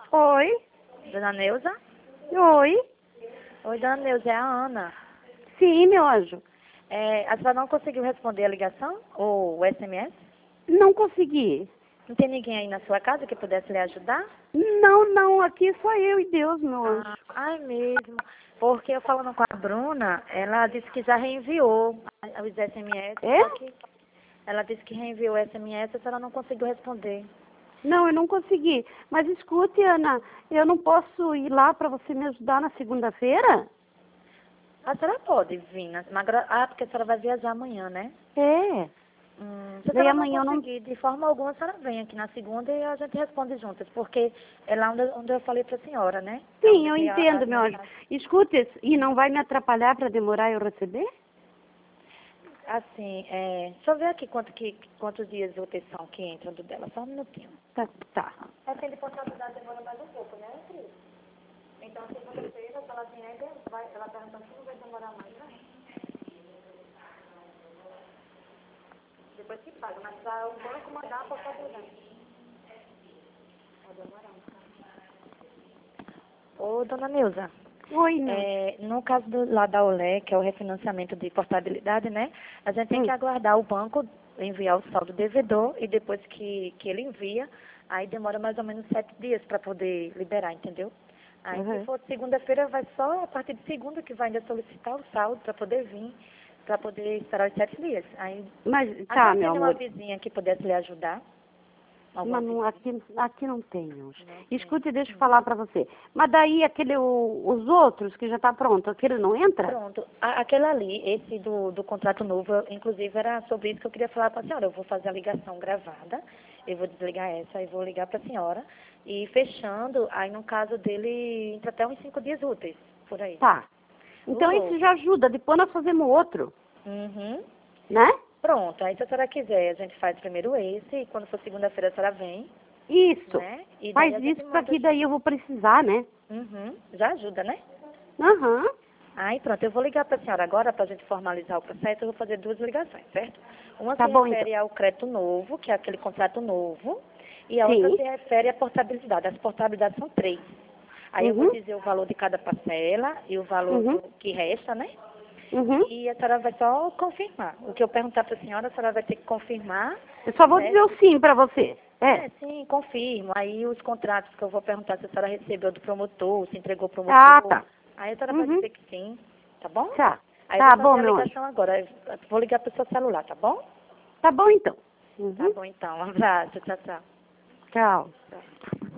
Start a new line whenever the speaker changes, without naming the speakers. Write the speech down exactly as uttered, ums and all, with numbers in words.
Oi.
Dona Neuza?
Oi.
Oi, Dona Neuza, é a Ana.
Sim, meu anjo.
É, a senhora não conseguiu responder a ligação ou o S M S?
Não consegui.
Não tem ninguém aí na sua casa que pudesse lhe ajudar?
Não, não, aqui só eu e Deus, meu anjo.
Ah, ai mesmo. Porque eu falando com a Bruna, ela disse que já reenviou os S M S,
É?
só que ela disse que reenviou o S M S, a senhora não conseguiu responder.
Não, eu não consegui. Mas escute, Ana, eu não posso ir lá para você me ajudar na segunda-feira?
A senhora pode vir, na, na, gra- ah, porque a senhora vai viajar amanhã, né?
É.
Hum, se a
Daí
senhora não
amanhã eu não...
conseguir, de forma alguma, a senhora vem aqui na segunda e a gente responde juntas, porque é lá onde, onde eu falei para a senhora, né? É
Sim,
onde
eu
tem a-
entendo,
as
meu anjo.
mensagens.
Escute, e não vai me atrapalhar para demorar eu receber?
Assim, é, deixa eu ver aqui quanto que, quantos dias de rotação que entram do dela, só um minutinho.
Tá, tá.
É, tem de possibilidade demora mais um pouco, né, Cris? Então, segunda-feira, se ela vier, vai, ela pergunta se não vai demorar mais, né? Depois que paga, mas para o banco mandar a possibilidade. Vai demorar um pouco. Ô, dona Neuza.
Oi, meu anjo.
É, no caso do, lá da Olé, que é o refinanciamento de portabilidade, né? A gente tem
Hum.
que aguardar o banco enviar o saldo devedor e depois que, que ele envia, aí demora mais ou menos sete dias para poder liberar, entendeu? Aí se
Uhum.
for segunda-feira, vai só a partir de segunda que vai ainda solicitar o saldo para poder vir, para poder esperar os sete dias. Aí,
Mas,
a
tá,
senhora
meu
tem uma
amor.
vizinha que pudesse lhe ajudar? Alguma
Mas não,
vizinha?
aqui, aqui não tem, anjo.
Não tem.
Escute, deixa eu falar pra você. Mas daí aquele, o- os outros que já tá pronto, aquele não entra?
Pronto. A- aquele ali, esse do, do contrato novo, eu, inclusive era sobre isso que eu queria falar com a senhora. Eu vou fazer a ligação gravada, eu vou desligar essa e vou ligar para a senhora. E fechando, aí no caso dele, entra até uns cinco dias úteis, por aí.
Tá.
O
Então isso
novo.
já ajuda. Depois nós fazemos outro,
Uhum.
né?
Pronto. Aí se a senhora quiser, a gente faz primeiro esse, e quando for segunda-feira a senhora vem,
Isso.
né? E daí
Faz
a gente
isso pra
manda
que daí
junto.
eu vou precisar, né?
Uhum. Já ajuda, né?
Aham.
Aí pronto, eu vou ligar para a senhora agora para a gente formalizar o processo, eu vou fazer duas ligações, certo? Uma
Tá
se
bom, então.
refere ao crédito novo, que é aquele contrato novo, e a outra
Sim.
se refere à portabilidade. As portabilidades são três. Aí eu vou
Uhum.
dizer o valor de cada parcela e o valor
Uhum.
do que resta, né?
Uhum.
E a senhora vai só confirmar. O que eu perguntar para a senhora, a senhora vai ter que confirmar,
Eu só vou dizer
certo?
o sim pra você. É.
É, sim, confirmo. Aí os contratos que eu vou perguntar se a senhora recebeu do promotor, se entregou ao
Ah,
promotor.
tá.
Aí a senhora vai
Uhum.
dizer que sim, tá bom?
Tá.
Aí eu vou
Tá bom,
fazer a
meu anjo.
ligação agora. Eu vou ligar para o seu celular, tá bom?
Tá bom, então.
Tá
Uhum.
bom então. Um abraço. Tchau, tchau.
Tchau.
Tchau.